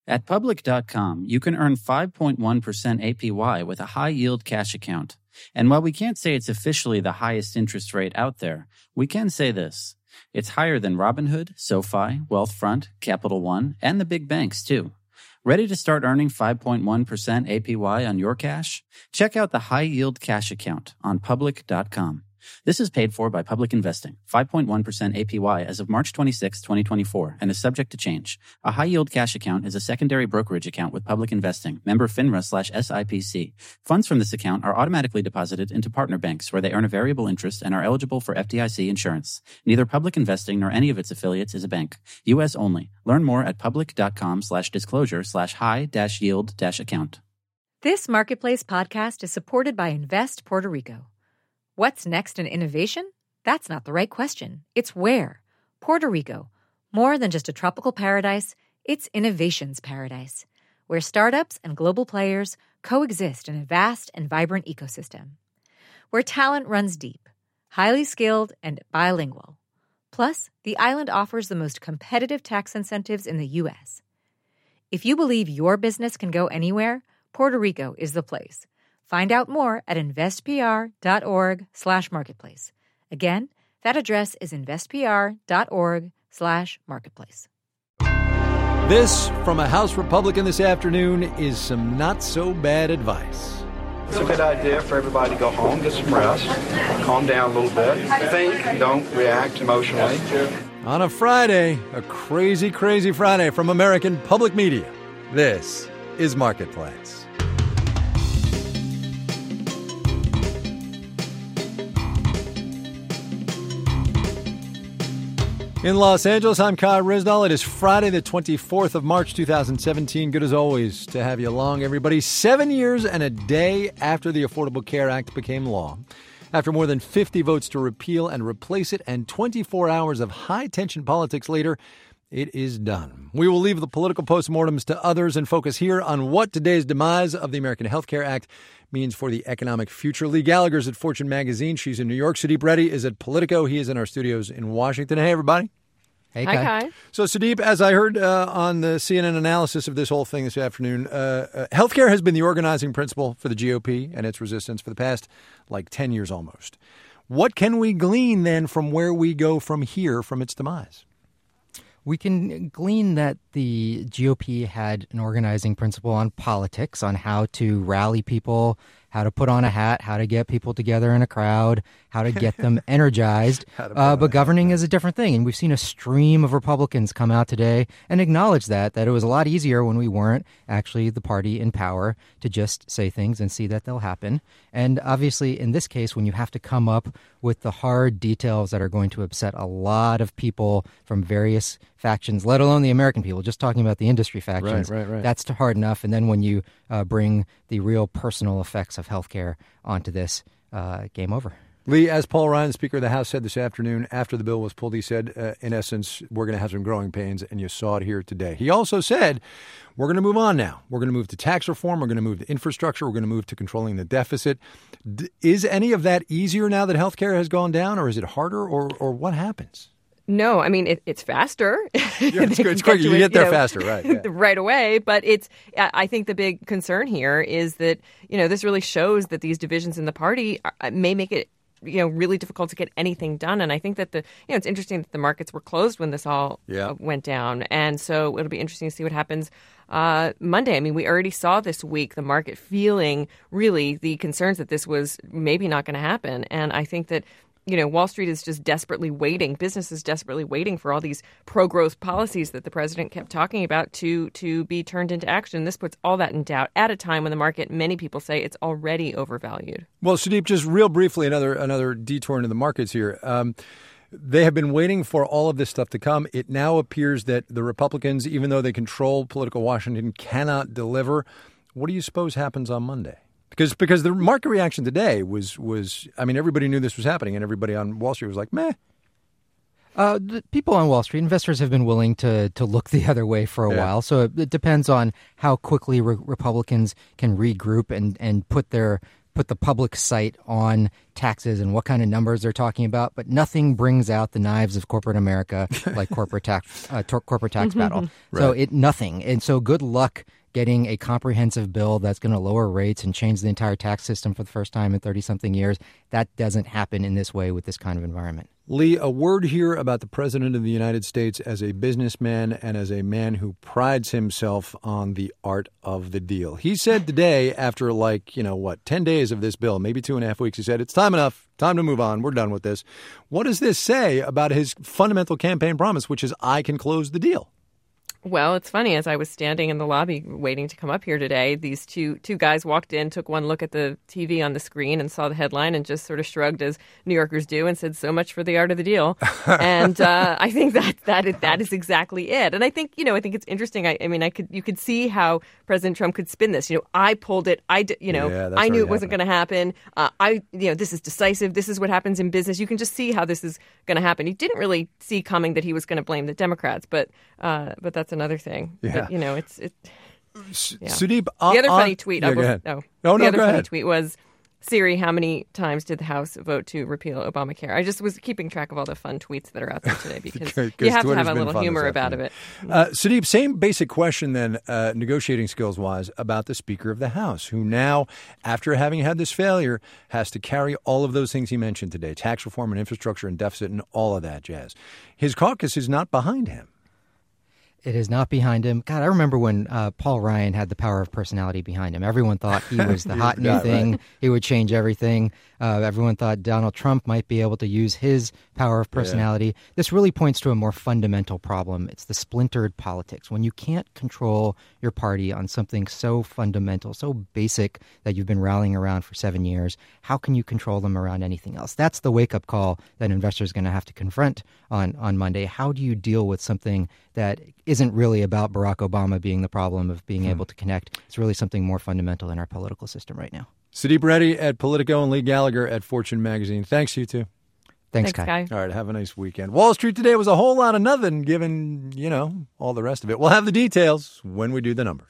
At Public.com, you can earn 5.1% APY with a high-yield cash account. And while we can't say it's officially the highest interest rate out there, we can say this. It's higher than Robinhood, SoFi, Wealthfront, Capital One, and the big banks, too. Ready to start earning 5.1% APY on your cash? Check out the high-yield cash account on Public.com. This is paid for by Public Investing, 5.1% APY as of March 26, 2024, and is subject to change. A high-yield cash account is a secondary brokerage account with Public Investing, member FINRA/SIPC. Funds from this account are automatically deposited into partner banks where they earn a variable interest and are eligible for FDIC insurance. Neither Public Investing nor any of its affiliates is a bank. U.S. only. Learn more at public.com/disclosure/high-yield-account. This Marketplace podcast is supported by Invest Puerto Rico. What's next in innovation? That's not the right question. It's where. Puerto Rico. More than just a tropical paradise, it's innovation's paradise, where startups and global players coexist in a vast and vibrant ecosystem. Where talent runs deep, highly skilled, and bilingual. Plus, the island offers the most competitive tax incentives in the U.S. If you believe your business can go anywhere, Puerto Rico is the place. Find out more at investpr.org/marketplace. Again, that address is investpr.org/marketplace. This, from a House Republican this afternoon, is some not-so-bad advice. It's a good idea for everybody to go home, get some rest, calm down a little bit, think, don't react emotionally. On a Friday, a crazy, crazy Friday from American Public Media, this is Marketplace. In Los Angeles, I'm Kai Ryssdal. It is Friday, the 24th of March, 2017. Good as always to have you along, everybody. 7 years and a day after the Affordable Care Act became law, after more than 50 votes to repeal and replace it, and 24 hours of high-tension politics later, it is done. We will leave the political postmortems to others and focus here on what today's demise of the American Health Care Act means for the economic future. Lee Gallagher's at Fortune Magazine. She's in New York. Sudeep Reddy is at Politico. He is in our studios in Washington. Hey, everybody. Hey, Kai. Hi, Kai. So, Sudeep, as I heard on the CNN analysis of this whole thing this afternoon, healthcare has been the organizing principle for the GOP and its resistance for the past, 10 years almost. What can we glean, then, from where we go from here from its demise? We can glean that the GOP had an organizing principle on politics, on how to rally people, how to put on a hat, how to get people together in a crowd, how to get them energized. But governing is a different thing. And we've seen a stream of Republicans come out today and acknowledge that it was a lot easier when we weren't actually the party in power to just say things and see that they'll happen. And obviously, in this case, when you have to come up with the hard details that are going to upset a lot of people from various factions, let alone the American people, just talking about the industry factions, right. That's hard enough. And then when you bring the real personal effects of healthcare onto this, game over. Lee, as Paul Ryan, Speaker of the House, said this afternoon after the bill was pulled, he said, in essence, we're going to have some growing pains, and you saw it here today. He also said, we're going to move on now. We're going to move to tax reform. We're going to move to infrastructure. We're going to move to controlling the deficit. Is any of that easier now that healthcare has gone down, or is it harder, or what happens? No, I mean, it's faster. Yeah, it's quick. You get there faster, right? Yeah. Right away. But I think the big concern here is that, this really shows that these divisions in the party may make it, really difficult to get anything done. And I think that it's interesting that the markets were closed when this all went down. And so it'll be interesting to see what happens Monday. I mean, we already saw this week the market feeling really the concerns that this was maybe not going to happen. And I think that Wall Street is just desperately waiting. Business is desperately waiting for all these pro-growth policies that the president kept talking about to be turned into action. This puts all that in doubt at a time when the market, many people say, it's already overvalued. Well, Sudeep, just real briefly, another detour into the markets here. They have been waiting for all of this stuff to come. It now appears that the Republicans, even though they control political Washington, cannot deliver. What do you suppose happens on Monday? Because the market reaction today was everybody knew this was happening, and everybody on Wall Street was like, meh. The people on Wall Street, investors have been willing to look the other way for a while. So it depends on how quickly Republicans can regroup and put the public sight on taxes and what kind of numbers they're talking about, but nothing brings out the knives of corporate America like corporate tax battle. Right. So nothing. And so good luck getting a comprehensive bill that's going to lower rates and change the entire tax system for the first time in 30-something years. That doesn't happen in this way with this kind of environment. Lee, a word here about the President of the United States as a businessman and as a man who prides himself on the art of the deal. He said today, after 10 days of this bill, maybe 2.5 weeks, he said, it's time enough, time to move on, we're done with this. What does this say about his fundamental campaign promise, which is I can close the deal? Well, it's funny. As I was standing in the lobby waiting to come up here today, these two guys walked in, took one look at the TV on the screen and saw the headline and just sort of shrugged as New Yorkers do and said, so much for the art of the deal. And I think that is exactly it. And I think it's interesting. You could see how President Trump could spin this. I pulled it. I knew it wasn't going to happen. This is decisive. This is what happens in business. You can just see how this is going to happen. He didn't really see coming that he was going to blame the Democrats, but that's another thing. Yeah. But, Sudeep, the other funny tweet. Go ahead. The go other funny ahead. tweet was, Siri, how many times did the House vote to repeal Obamacare? I just was keeping track of all the fun tweets that are out there today because you have to have a little humor about it. Sudeep, same basic question then, negotiating skills-wise, about the Speaker of the House, who now, after having had this failure, has to carry all of those things he mentioned today, tax reform and infrastructure and deficit and all of that jazz. His caucus is not behind him. It is not behind him. God, I remember when Paul Ryan had the power of personality behind him. Everyone thought he was the hot new thing. Right. He would change everything. Everyone thought Donald Trump might be able to use his power of personality. Yeah. This really points to a more fundamental problem. It's the splintered politics. When you can't control your party on something so fundamental, so basic that you've been rallying around for 7 years, how can you control them around anything else? That's the wake-up call that investors are going to have to confront on Monday. How do you deal with something that isn't really about Barack Obama being the problem of being able to connect? It's really something more fundamental in our political system right now. Sudeep Reddy at Politico and Lee Gallagher at Fortune Magazine. Thanks, you two. Thanks, Kai. All right, have a nice weekend. Wall Street today was a whole lot of nothing, given, all the rest of it. We'll have the details when we do the numbers.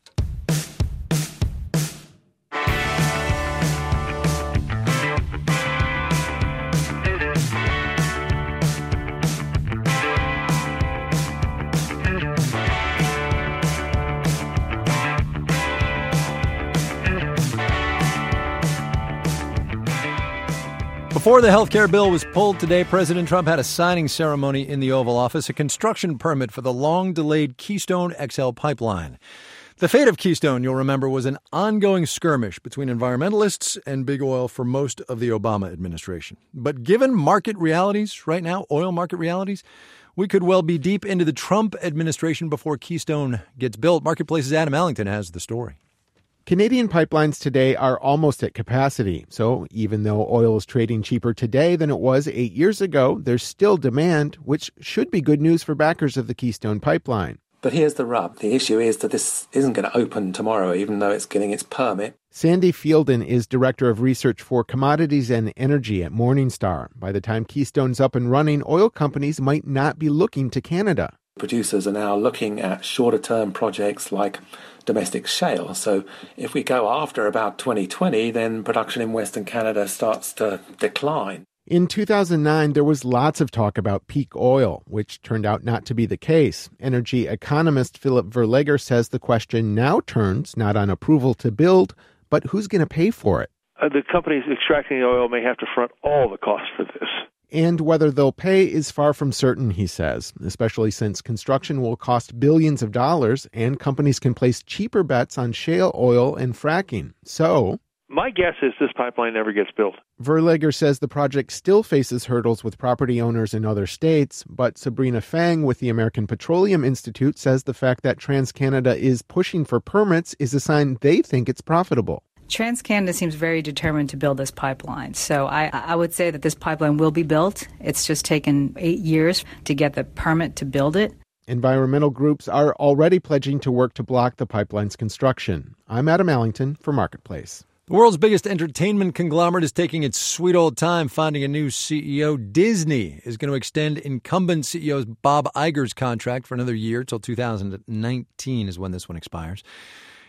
Before the health care bill was pulled today, President Trump had a signing ceremony in the Oval Office, a construction permit for the long-delayed Keystone XL pipeline. The fate of Keystone, you'll remember, was an ongoing skirmish between environmentalists and big oil for most of the Obama administration. But given market realities right now, oil market realities, we could well be deep into the Trump administration before Keystone gets built. Marketplace's Adam Allington has the story. Canadian pipelines today are almost at capacity. So even though oil is trading cheaper today than it was 8 years ago, there's still demand, which should be good news for backers of the Keystone pipeline. But here's the rub. The issue is that this isn't going to open tomorrow, even though it's getting its permit. Sandy Fielden is Director of Research for Commodities and Energy at Morningstar. By the time Keystone's up and running, oil companies might not be looking to Canada. Producers are now looking at shorter-term projects like domestic shale. So if we go after about 2020, then production in Western Canada starts to decline. In 2009, there was lots of talk about peak oil, which turned out not to be the case. Energy economist Philip Verleger says the question now turns not on approval to build, but who's going to pay for it. The companies extracting the oil may have to front all the costs for this. And whether they'll pay is far from certain, he says, especially since construction will cost billions of dollars and companies can place cheaper bets on shale oil and fracking. So my guess is this pipeline never gets built. Verleger says the project still faces hurdles with property owners in other states, but Sabrina Fang with the American Petroleum Institute says the fact that TransCanada is pushing for permits is a sign they think it's profitable. TransCanada seems very determined to build this pipeline. So I would say that this pipeline will be built. It's just taken 8 years to get the permit to build it. Environmental groups are already pledging to work to block the pipeline's construction. I'm Adam Allington for Marketplace. The world's biggest entertainment conglomerate is taking its sweet old time finding a new CEO. Disney is going to extend incumbent CEO Bob Iger's contract for another year till 2019 is when this one expires.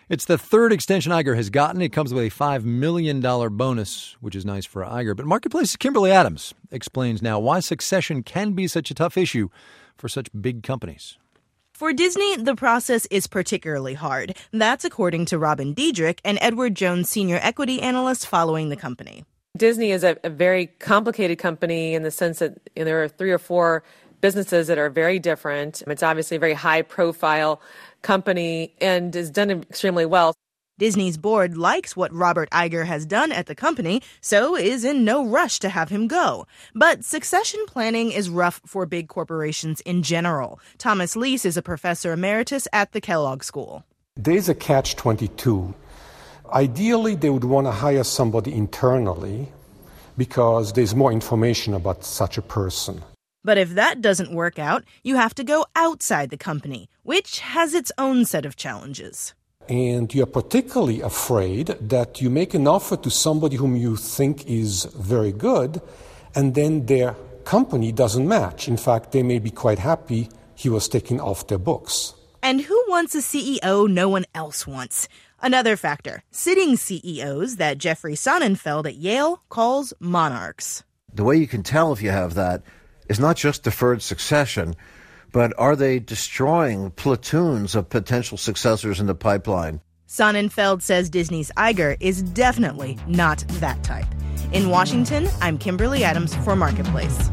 It's the third extension Iger has gotten. It comes with a $5 million bonus, which is nice for Iger. But Marketplace's Kimberly Adams explains now why succession can be such a tough issue for such big companies. For Disney, the process is particularly hard. That's according to Robin Diedrich, an Edward Jones senior equity analyst following the company. Disney is a very complicated company in the sense that there are 3 or 4 businesses that are very different. It's obviously a very high-profile company and is done extremely well. Disney's board likes what Robert Iger has done at the company, so is in no rush to have him go. But succession planning is rough for big corporations in general. Thomas Leese is a professor emeritus at the Kellogg School. There's a catch-22. Ideally, they would want to hire somebody internally because there's more information about such a person. But if that doesn't work out, you have to go outside the company, which has its own set of challenges. And you're particularly afraid that you make an offer to somebody whom you think is very good, and then their company doesn't match. In fact, they may be quite happy he was taken off their books. And who wants a CEO no one else wants? Another factor, sitting CEOs that Jeffrey Sonnenfeld at Yale calls monarchs. The way you can tell if you have that is not just deferred succession, but are they destroying platoons of potential successors in the pipeline? Sonnenfeld says Disney's Iger is definitely not that type. In Washington, I'm Kimberly Adams for Marketplace.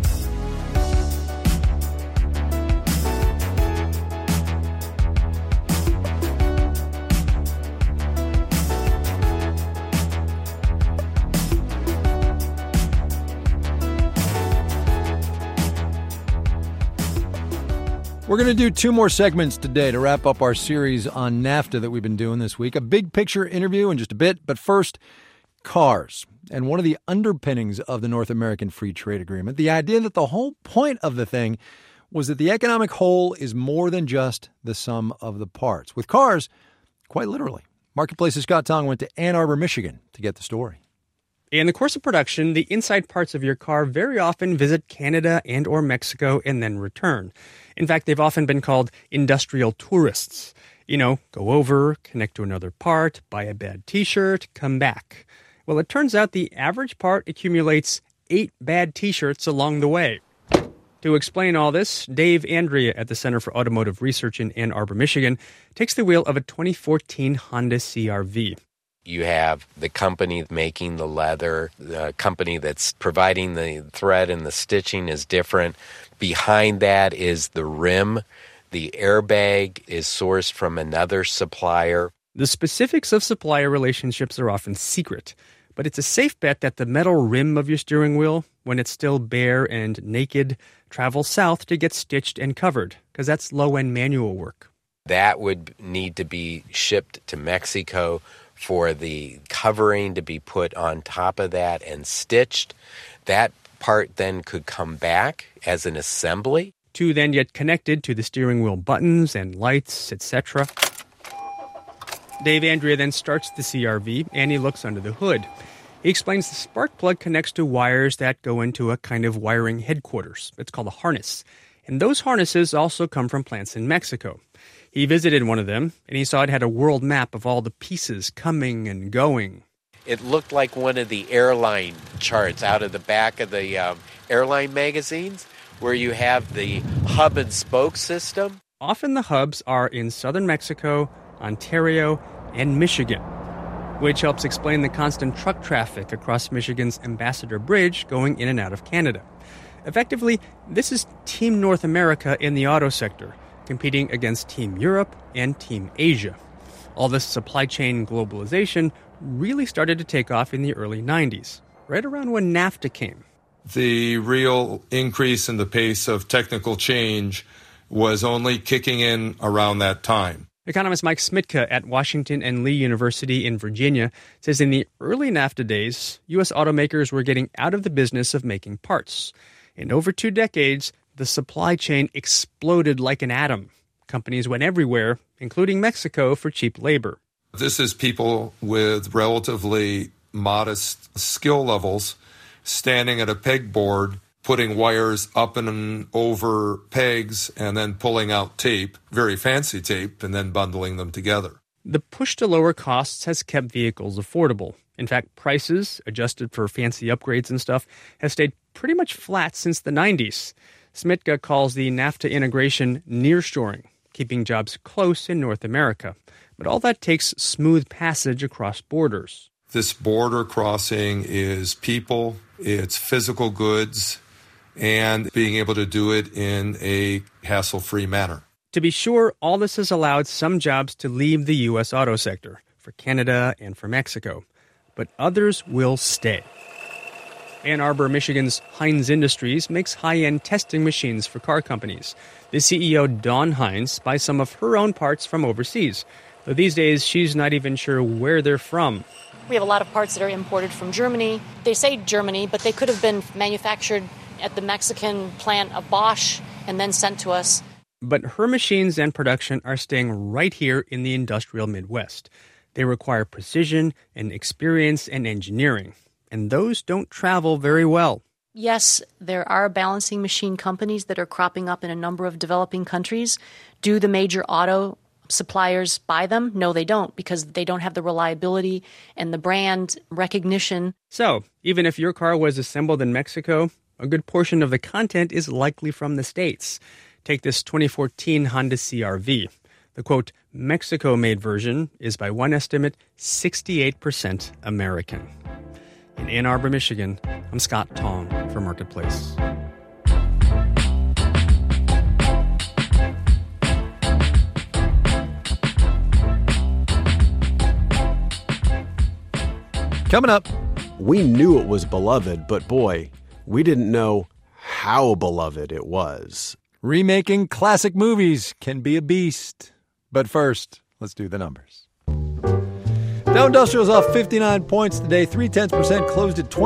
We're going to do 2 more segments today to wrap up our series on NAFTA that we've been doing this week. A big picture interview in just a bit, but first, cars. And one of the underpinnings of the North American Free Trade Agreement, the idea that the whole point of the thing was that the economic whole is more than just the sum of the parts. With cars, quite literally. Marketplace's Scott Tong went to Ann Arbor, Michigan to get the story. In the course of production, the inside parts of your car very often visit Canada and or Mexico and then return. In fact, they've often been called industrial tourists. You know, go over, connect to another part, buy a bad T-shirt, come back. Well, it turns out the average part accumulates 8 bad T-shirts along the way. To explain all this, Dave Andrea at the Center for Automotive Research in Ann Arbor, Michigan, takes the wheel of a 2014 Honda CR-V. You have the company making the leather, the company that's providing the thread and the stitching is different. Behind that is the rim. The airbag is sourced from another supplier. The specifics of supplier relationships are often secret, but it's a safe bet that the metal rim of your steering wheel, when it's still bare and naked, travels south to get stitched and covered, because that's low-end manual work. That would need to be shipped to Mexico for the covering to be put on top of that and stitched. That part then could come back as an assembly. To then get connected to the steering wheel buttons and lights, etc. Dave Andrea then starts the CR-V and he looks under the hood. He explains the spark plug connects to wires that go into a kind of wiring headquarters. It's called a harness. And those harnesses also come from plants in Mexico. He visited one of them, and he saw it had a world map of all the pieces coming and going. It looked like one of the airline charts out of the back of the airline magazines, where you have the hub and spoke system. Often the hubs are in southern Mexico, Ontario, and Michigan, which helps explain the constant truck traffic across Michigan's Ambassador Bridge going in and out of Canada. Effectively, this is Team North America in the auto sector, competing against Team Europe and Team Asia. All this supply chain globalization really started to take off in the early 90s, right around when NAFTA came. The real increase in the pace of technical change was only kicking in around that time. Economist Mike Smitka at Washington and Lee University in Virginia says in the early NAFTA days, U.S. automakers were getting out of the business of making parts. In over 2 decades, the supply chain exploded like an atom. Companies went everywhere, including Mexico, for cheap labor. This is people with relatively modest skill levels standing at a pegboard, putting wires up and over pegs, and then pulling out tape, very fancy tape, and then bundling them together. The push to lower costs has kept vehicles affordable. In fact, prices, adjusted for fancy upgrades and stuff, have stayed pretty much flat since the 90s. Smitka calls the NAFTA integration nearshoring, keeping jobs close in North America. But all that takes smooth passage across borders. This border crossing is people, it's physical goods, and being able to do it in a hassle-free manner. To be sure, all this has allowed some jobs to leave the U.S. auto sector, for Canada and for Mexico. But others will stay. Ann Arbor, Michigan's Heinz Industries makes high-end testing machines for car companies. The CEO, Dawn Heinz, buys some of her own parts from overseas, though these days she's not even sure where they're from. We have a lot of parts that are imported from Germany. They say Germany, but they could have been manufactured at the Mexican plant of Bosch and then sent to us. But her machines and production are staying right here in the industrial Midwest. They require precision and experience and engineering, and those don't travel very well. Yes, there are balancing machine companies that are cropping up in a number of developing countries. Do the major auto suppliers buy them? No, they don't, because they don't have the reliability and the brand recognition. So, even if your car was assembled in Mexico, a good portion of the content is likely from the States. Take this 2014 Honda CR-V. The, quote, Mexico-made version is, by one estimate, 68% American. In Ann Arbor, Michigan, I'm Scott Tong for Marketplace. Coming up, we knew it was beloved, but boy, we didn't know how beloved it was. Remaking classic movies can be a beast. But first, let's do the numbers. Dow Industrial's off 59 points today, 0.3%, closed at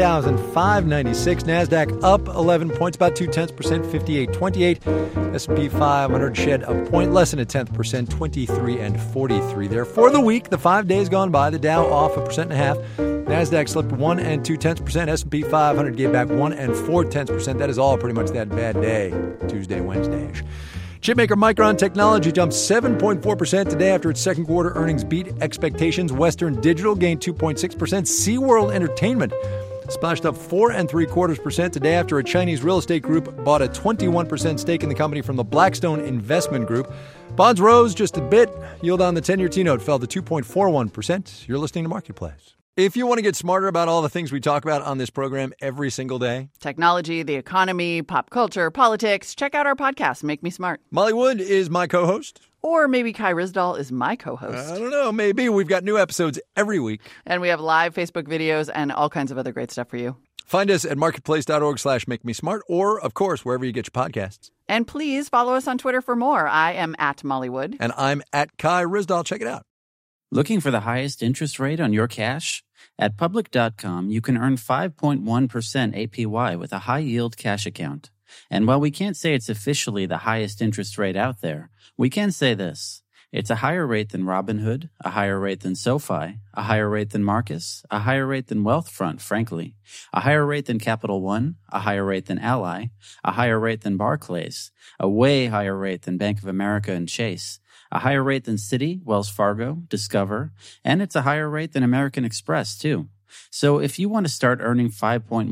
20,596. NASDAQ up 11 points, about 0.2%, 58.28. S&P 500 shed a point, less than 0.1%, 23.43 there. For the week, the 5 days gone by, the Dow off 1.5%. NASDAQ slipped 1 2/10%. S&P 500 gave back 1 4/10%. That is all pretty much that bad day, Tuesday, Wednesday-ish. Chipmaker Micron Technology jumped 7.4% today after its second quarter earnings beat expectations. Western Digital gained 2.6%. SeaWorld Entertainment splashed up 4.75% today after a Chinese real estate group bought a 21% stake in the company from the Blackstone Investment Group. Bonds rose just a bit. Yield on the 10-year T-note fell to 2.41%. You're listening to Marketplace. If you want to get smarter about all the things we talk about on this program every single day, technology, the economy, pop culture, politics, check out our podcast, Make Me Smart. Molly Wood is my co-host. Or maybe Kai Ryssdal is my co-host. I don't know. Maybe. We've got new episodes every week. And we have live Facebook videos and all kinds of other great stuff for you. Find us at marketplace.org/makemesmart or, of course, wherever you get your podcasts. And please follow us on Twitter for more. I am at Molly Wood. And I'm at Kai Ryssdal. Check it out. Looking for the highest interest rate on your cash? At Public.com, you can earn 5.1% APY with a high-yield cash account. And while we can't say it's officially the highest interest rate out there, we can say this. It's a higher rate than Robinhood, a higher rate than SoFi, a higher rate than Marcus, a higher rate than Wealthfront, frankly, a higher rate than Capital One, a higher rate than Ally, a higher rate than Barclays, a way higher rate than Bank of America and Chase, a higher rate than Citi, Wells Fargo, Discover, and it's a higher rate than American Express, too. So if you want to start earning 5.1%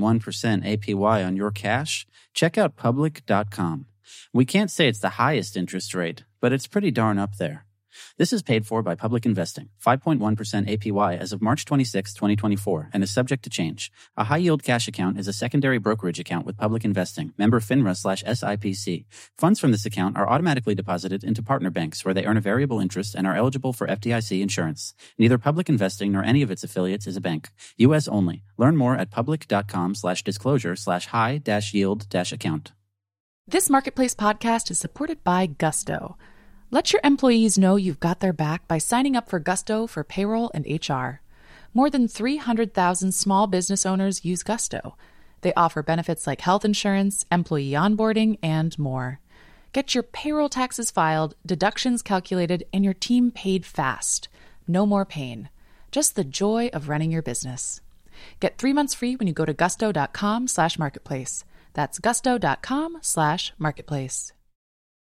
APY on your cash, check out Public.com. We can't say it's the highest interest rate, but it's pretty darn up there. This is paid for by Public Investing, 5.1% APY as of March 26, 2024, and is subject to change. A high-yield cash account is a secondary brokerage account with Public Investing, member FINRA/SIPC. Funds from this account are automatically deposited into partner banks where they earn a variable interest and are eligible for FDIC insurance. Neither Public Investing nor any of its affiliates is a bank. U.S. only. Learn more at public.com/disclosure/high-yield-account. This Marketplace podcast is supported by Gusto. Let your employees know you've got their back by signing up for Gusto for payroll and HR. More than 300,000 small business owners use Gusto. They offer benefits like health insurance, employee onboarding, and more. Get your payroll taxes filed, deductions calculated, and your team paid fast. No more pain. Just the joy of running your business. Get 3 months free when you go to gusto.com/marketplace. That's gusto.com/marketplace.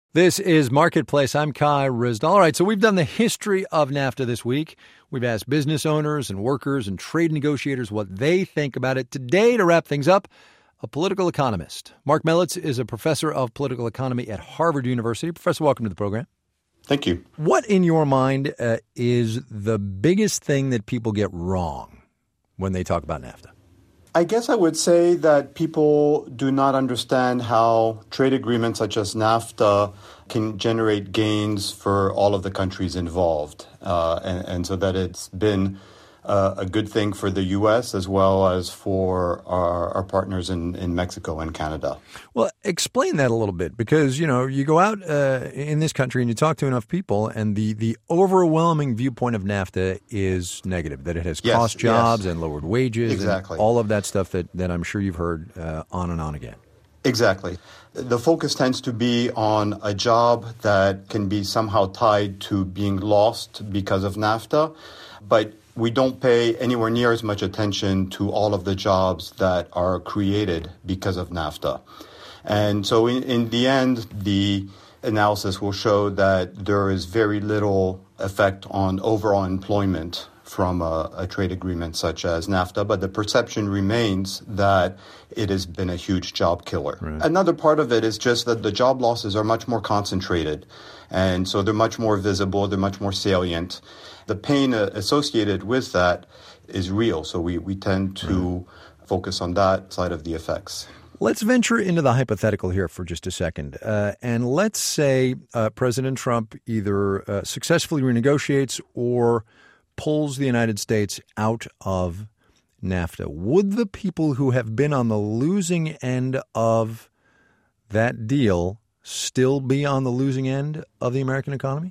This is Marketplace. I'm Kai Ryssdal. All right, so we've done the history of NAFTA this week. We've asked business owners and workers and trade negotiators what they think about it. Today, to wrap things up, a political economist. Mark Melitz is a professor of political economy at Harvard University. Professor, welcome to the program. Thank you. What, in your mind, is the biggest thing that people get wrong when they talk about NAFTA? I guess I would say that people do not understand how trade agreements such as NAFTA can generate gains for all of the countries involved, and so that it's been a good thing for the U.S. as well as for our partners in Mexico and Canada. Well, explain that a little bit, because, you go out in this country and you talk to enough people, and the overwhelming viewpoint of NAFTA is negative, that it has cost jobs and lowered wages. Exactly. And all of that stuff that I'm sure you've heard on and on again. Exactly. The focus tends to be on a job that can be somehow tied to being lost because of NAFTA, but we don't pay anywhere near as much attention to all of the jobs that are created because of NAFTA. And so in the end, the analysis will show that there is very little effect on overall employment from a trade agreement such as NAFTA, but the perception remains that it has been a huge job killer. Right. Another part of it is just that the job losses are much more concentrated, and so they're much more visible, they're much more salient. The pain associated with that is real, so we tend to focus on that side of the effects. Let's venture into the hypothetical here for just a second. And let's say President Trump either successfully renegotiates or pulls the United States out of NAFTA. Would the people who have been on the losing end of that deal still be on the losing end of the American economy?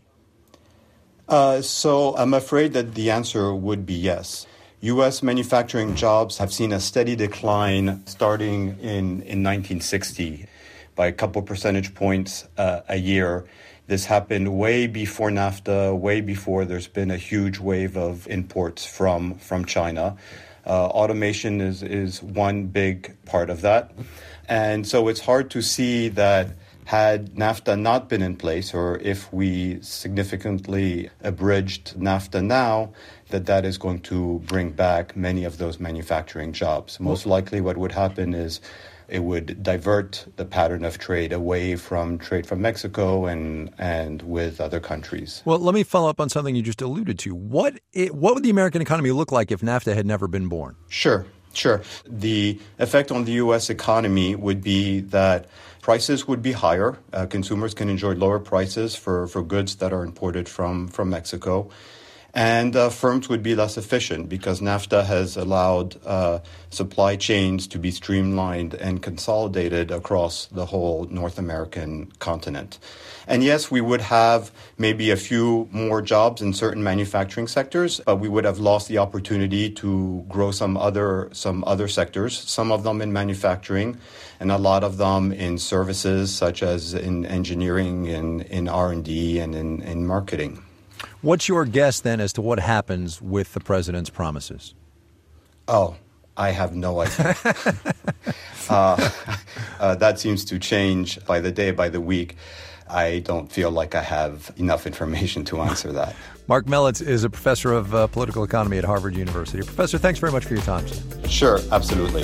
So I'm afraid that the answer would be yes. U.S. manufacturing jobs have seen a steady decline starting in 1960 by a couple percentage points a year. This happened way before NAFTA, way before there's been a huge wave of imports from China. Automation is one big part of that. And so it's hard to see that had NAFTA not been in place, or if we significantly abridged NAFTA now, that is going to bring back many of those manufacturing jobs. Most likely what would happen is it would divert the pattern of trade away from trade from Mexico and with other countries. Well, let me follow up on something you just alluded to. What would the American economy look like if NAFTA had never been born? Sure. The effect on the U.S. economy would be that prices would be higher. Consumers can enjoy lower prices for goods that are imported from Mexico. And firms would be less efficient because NAFTA has allowed supply chains to be streamlined and consolidated across the whole North American continent. And yes, we would have maybe a few more jobs in certain manufacturing sectors, but we would have lost the opportunity to grow some other sectors, some of them in manufacturing and a lot of them in services such as in engineering, in R&D, and in marketing. What's your guess, then, as to what happens with the president's promises? Oh, I have no idea. That seems to change by the day, by the week. I don't feel like I have enough information to answer that. Mark Melitz is a professor of political economy at Harvard University. Professor, thanks very much for your time today. Sure, absolutely.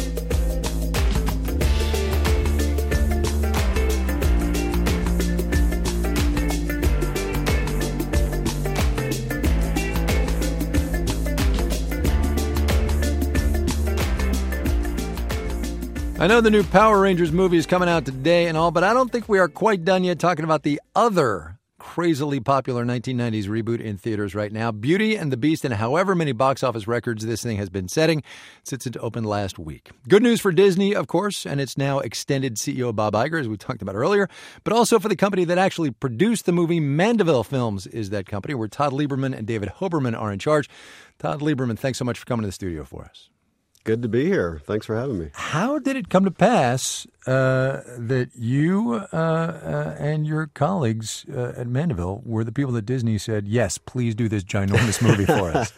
I know the new Power Rangers movie is coming out today and all, but I don't think we are quite done yet talking about the other crazily popular 1990s reboot in theaters right now, Beauty and the Beast, and however many box office records this thing has been setting since it opened last week. Good news for Disney, of course, and its now extended CEO Bob Iger, as we talked about earlier, but also for the company that actually produced the movie. Mandeville Films is that company, where Todd Lieberman and David Hoberman are in charge. Todd Lieberman, thanks so much for coming to the studio for us. Good to be here. Thanks for having me. How did it come to pass that you and your colleagues at Mandeville were the people that Disney said, yes, please do this ginormous movie for us?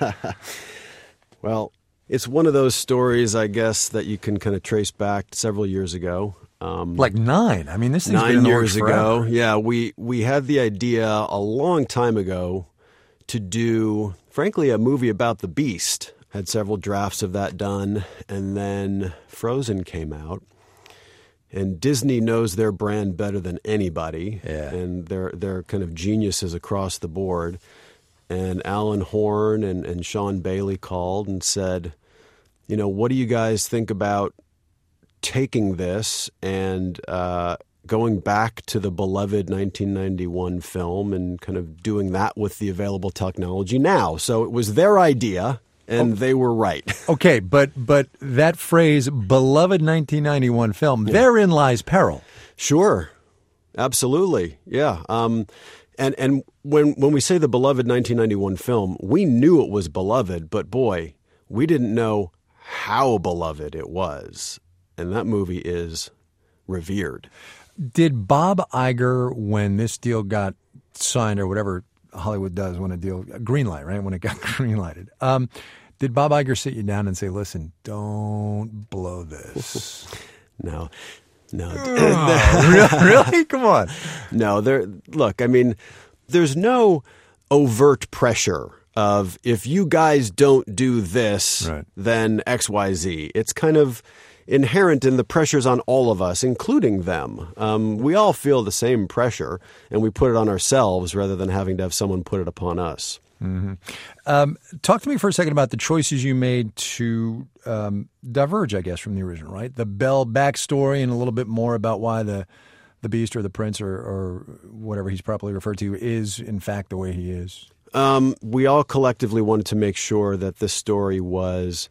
Well, it's one of those stories, I guess, that you can kind of trace back several years ago. Like 9. I mean, this thing's been 9 in the years works ago. forever. Yeah, we had the idea a long time ago to do, frankly, a movie about the Beast. Had several drafts of that done, and then Frozen came out. And Disney knows their brand better than anybody, and they're kind of geniuses across the board. And Alan Horn and Sean Bailey called and said, you know, what do you guys think about taking this and going back to the beloved 1991 film and kind of doing that with the available technology now? So it was their idea, and they were right. Okay, but that phrase, beloved 1991 film, therein lies peril. Sure. Absolutely. Yeah. And when we say the beloved 1991 film, we knew it was beloved, but boy, we didn't know how beloved it was. And that movie is revered. Did Bob Iger, when this deal got signed, or whatever Hollywood does when a deal, green light, right? When it got green lighted. Did Bob Iger sit you down and say, listen, don't blow this? No. Really? Come on. No, look, I mean, there's no overt pressure of if you guys don't do this, then XYZ. It's kind of inherent in the pressures on all of us, including them. We all feel the same pressure, and we put it on ourselves rather than having to have someone put it upon us. Mm-hmm. Talk to me for a second about the choices you made to diverge, I guess, from the original, right? The Bell backstory and a little bit more about why the Beast or the Prince or whatever he's properly referred to is, in fact, the way he is. We all collectively wanted to make sure that this story was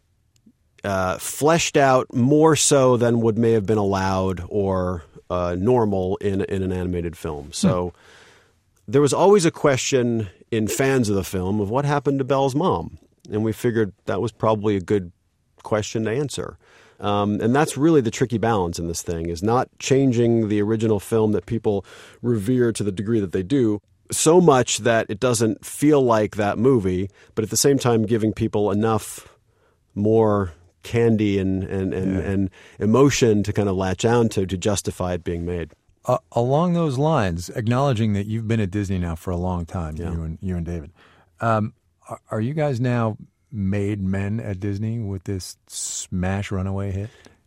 fleshed out more so than would may have been allowed or normal in an animated film. So there was always a question in fans of the film of what happened to Belle's mom. And we figured that was probably a good question to answer. And that's really the tricky balance in this thing, is not changing the original film that people revere to the degree that they do so much that it doesn't feel like that movie, but at the same time giving people enough more candy and emotion to kind of latch on to justify it being made. Along those lines, acknowledging that you've been at Disney now for a long time, you and David, are you guys now made men at Disney with this smash runaway hit?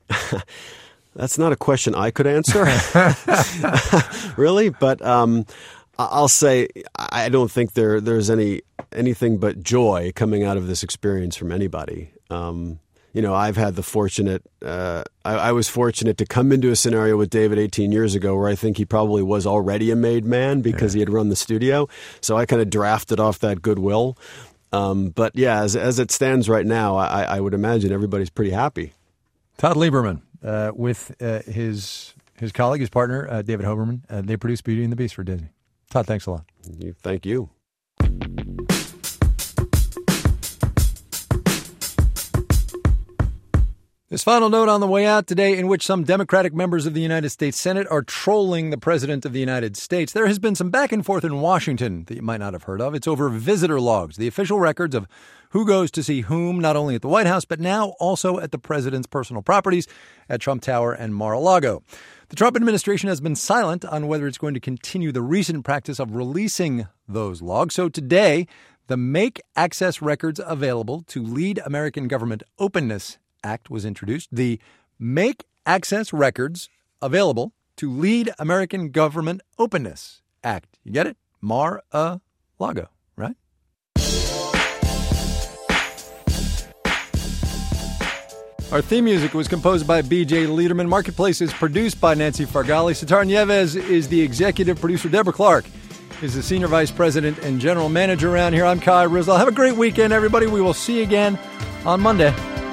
That's not a question I could answer, really. But I'll say I don't think there's anything but joy coming out of this experience from anybody. I've had the fortunate, I was fortunate to come into a scenario with David 18 years ago where I think he probably was already a made man because he had run the studio. So I kind of drafted off that goodwill. But yeah, as it stands right now, I would imagine everybody's pretty happy. Todd Lieberman with his colleague, his partner, David Hoberman. They produce Beauty and the Beast for Disney. Todd, thanks a lot. Thank you. This final note on the way out today, in which some Democratic members of the United States Senate are trolling the President of the United States. There has been some back and forth in Washington that you might not have heard of. It's over visitor logs, the official records of who goes to see whom, not only at the White House, but now also at the President's personal properties at Trump Tower and Mar-a-Lago. The Trump administration has been silent on whether it's going to continue the recent practice of releasing those logs. So today, the Make Access Records Available to Lead American Government Openness Act was introduced. The Make Access Records Available to Lead American Government Openness Act. You get it? Mar-a-Lago, right? Our theme music was composed by B.J. Liederman. Marketplace is produced by Nancy Fargali. Sitar Nieves is the executive producer. Deborah Clark is the senior vice president and general manager around here. I'm Kai Ryssdal. Have a great weekend, everybody. We will see you again on Monday.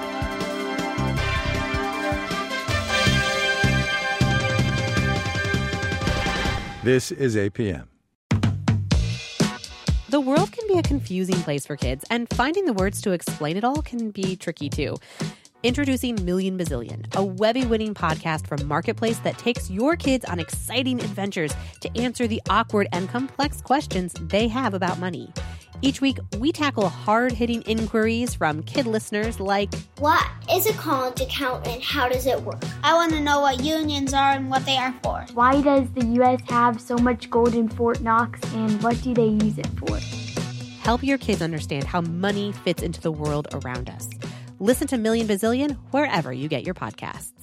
This is APM. The world can be a confusing place for kids, and finding the words to explain it all can be tricky too. Introducing Million Bazillion, a Webby-winning podcast from Marketplace that takes your kids on exciting adventures to answer the awkward and complex questions they have about money. Each week, we tackle hard-hitting inquiries from kid listeners like, what is a college account and how does it work? I want to know what unions are and what they are for. Why does the U.S. have so much gold in Fort Knox and what do they use it for? Help your kids understand how money fits into the world around us. Listen to Million Bazillion wherever you get your podcasts.